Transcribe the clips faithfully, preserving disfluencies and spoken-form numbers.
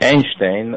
Einstein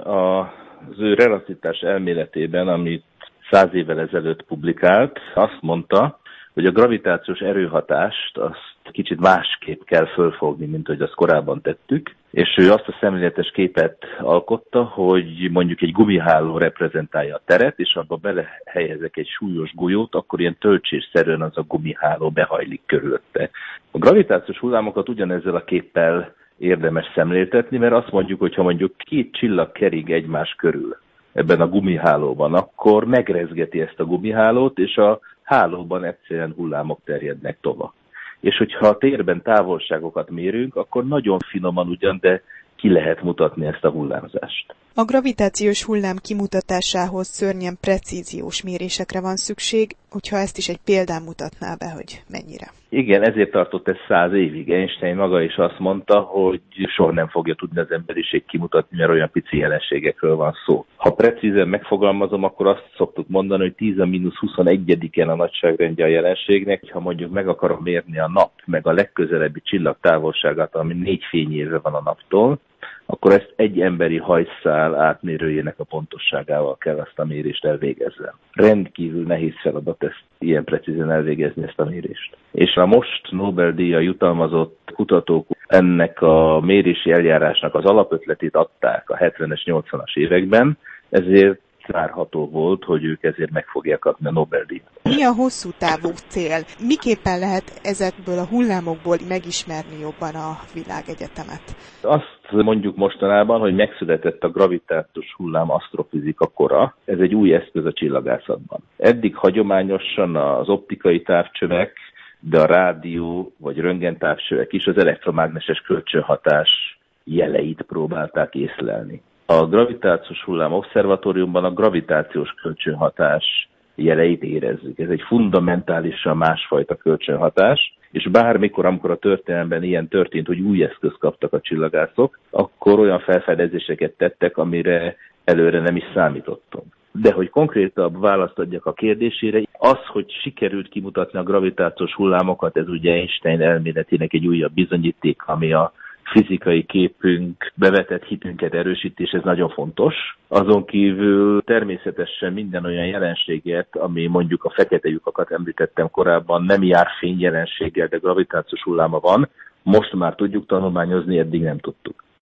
az ő relativitás elméletében, amit száz évvel ezelőtt publikált, azt mondta, hogy a gravitációs erőhatást azt kicsit másképp kell fölfogni, mint hogy azt korábban tettük, és ő azt a szemléletes képet alkotta, hogy mondjuk egy gumiháló reprezentálja a teret, és abba belehelyezek egy súlyos golyót, akkor ilyen töltsésszerűen az a gumiháló behajlik körülötte. A gravitációs hullámokat ugyanezzel a képpel érdemes szemléltetni, mert azt mondjuk, hogy ha mondjuk két csillag kerig egymás körül ebben a gumihálóban, akkor megrezgeti ezt a gumihálót, és a hálóban egyszerűen hullámok terjednek tovább. És hogyha a térben távolságokat mérünk, akkor nagyon finoman ugyan, de ki lehet mutatni ezt a hullámzást. A gravitációs hullám kimutatásához szörnyen precíziós mérésekre van szükség, hogyha ezt is egy példán mutatná be, hogy mennyire. Igen, ezért tartott ez száz évig. Einstein maga is azt mondta, hogy soha nem fogja tudni az emberiség kimutatni, mert olyan pici jelenségekről van szó. Ha precízen megfogalmazom, akkor azt szoktuk mondani, hogy tíz a mínusz huszonegyediken a nagyságrendje a jelenségnek. Ha mondjuk meg akarom mérni a nap, meg a legközelebbi csillag távolságát, ami négy fényévre van a naptól, akkor ezt egy emberi hajszál átmérőjének a pontosságával kell azt a mérést elvégezni. Rendkívül nehéz feladat ezt ilyen precízen elvégezni, ezt a mérést. És a most Nobel-díjjal jutalmazott kutatók ennek a mérési eljárásnak az alapötletét adták a hetvenes, nyolcvanas években, ezért várható volt, hogy ők ezért meg fogják kapni a Nobel-díjat. Mi a hosszú távú cél? Miképpen lehet ezekből a hullámokból megismerni jobban a világegyetemet? Azt mondjuk mostanában, hogy megszületett a gravitációs hullám asztrofizika kora. Ez egy új eszköz a csillagászatban. Eddig hagyományosan az optikai távcsövek, de a rádió vagy röntgentávcsövek is az elektromágneses kölcsönhatás jeleit próbálták észlelni. A gravitációs hullám obszervatóriumban a gravitációs kölcsönhatás jeleit érezzük. Ez egy fundamentálisan másfajta kölcsönhatás, és bármikor, amikor a történelemben ilyen történt, hogy új eszközt kaptak a csillagászok, akkor olyan felfedezéseket tettek, amire előre nem is számítottunk. De hogy konkrétabb választ adjak a kérdésére, az, hogy sikerült kimutatni a gravitációs hullámokat, ez ugye Einstein elméletének egy újabb bizonyíték, ami a fizikai képünk, bevetett hitünket erősítés, ez nagyon fontos. Azon kívül természetesen minden olyan jelenséget, ami mondjuk a fekete lyukakat említettem korábban, nem jár fényjelenséggel, de gravitációs hulláma van, most már tudjuk tanulmányozni, eddig nem tudtuk.